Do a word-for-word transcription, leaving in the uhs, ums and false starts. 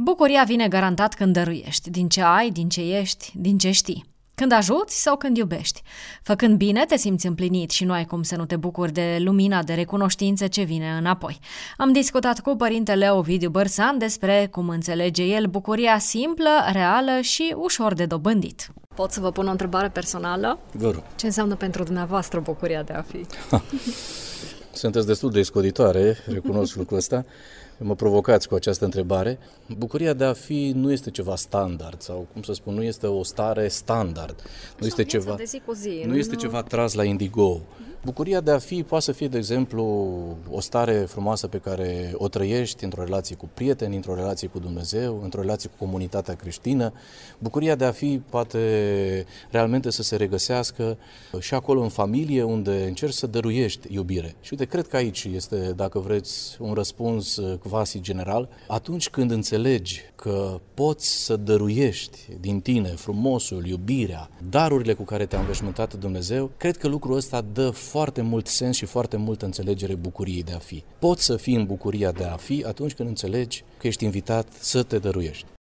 Bucuria vine garantat când dăruiești, din ce ai, din ce ești, din ce știi. Când ajuți sau când iubești. Făcând bine, te simți împlinit și nu ai cum să nu te bucuri de lumina de recunoștință ce vine înapoi. Am discutat cu părintele Ovidiu Bărsan despre cum înțelege el bucuria simplă, reală și ușor de dobândit. Pot să vă pun o întrebare personală? Vă rog. Ce înseamnă pentru dumneavoastră bucuria de a fi? Sunteți destul de scoditoare, recunosc lucrul ăsta. Mă provocați cu această întrebare. Bucuria de a fi nu este ceva standard sau, cum să spun, nu este o stare standard. Nu este ceva, de zi cu zi, nu este ceva tras la indigo. Bucuria de a fi poate să fie, de exemplu, o stare frumoasă pe care o trăiești într-o relație cu prieteni, într-o relație cu Dumnezeu, într-o relație cu comunitatea creștină. Bucuria de a fi poate realmente să se regăsească și acolo în familie, unde încerci să dăruiești iubire. Și uite, cred că aici este, dacă vreți, un răspuns quasi general. Atunci când înțelegi că poți să dăruiești din tine frumosul, iubirea, darurile cu care te-a înveșmântat Dumnezeu, cred că lucrul ăsta dă foarte mult sens și foarte multă înțelegere bucuriei de a fi. Poți să fii în bucuria de a fi atunci când înțelegi că ești invitat să te dăruiești.